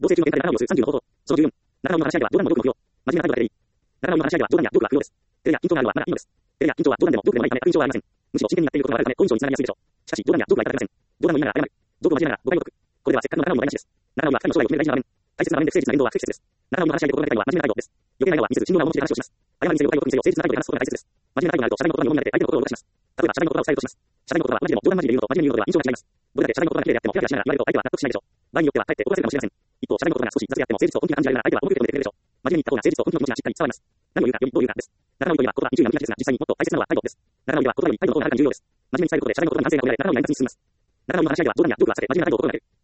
同棲中の宴会で仲直りをする30の方法。その14。仲直りの話し合いでは冗談も毒も不要。真面目な態度が出ていい。仲直りの話し合いでは冗談や毒は不要です。照れや緊張があるのはまだいいのです。照れや緊張は冗談でも毒でもないため悪印象はありません。むしろ真剣にやっていることがあるため好印象につながりやすいでしょう。しかし冗談や毒はいただけません。冗談を言いながら謝る。ジョークを交えながら誤解を解く。これではせっかくの仲直りの台無しです。仲直りは二人の将来を決める大事な場面。大切な場面で不誠実な言動は不適切です。仲直りの話し合いで心がけたいのは真面目な態度です。余計な笑顔は見せず慎重な面持ちで話をします。謝りにせよ誤解を解くにせよ誠実な態度で話すことが大切です。真面目な態度になると謝罪の言葉に重みが出て相手の心を動かします。例えば謝罪の言葉を伝えるとします。謝罪の言葉はマジでも冗談マジで言うのと真面目に言うのでは印象が違います。どれだけ謝罪の言葉が綺麗であってもキラキラしながら言われると相手は納得しないでしょう。場合によってはかえって怒らせるかもしれません。一方、謝罪の言葉が少し雑であっても誠実を本気で感じられるなら相手は重く受け止めてくれるでしょう。真面目に言った方が誠実と本気の気持ちがしっかり伝わります。何を言うか、よりどう言うかです。仲直りといえば言葉に注意が向きがちですが、実際にもっと大切なのは態度です。仲直りでは言葉より態度の方がはるかに重要です。真面目に伝えることで謝罪の言葉に安全な声で謝罪の言葉に安全に進みます。仲直りの話し合いでは冗談や毒は避け真面目な態度を心がける。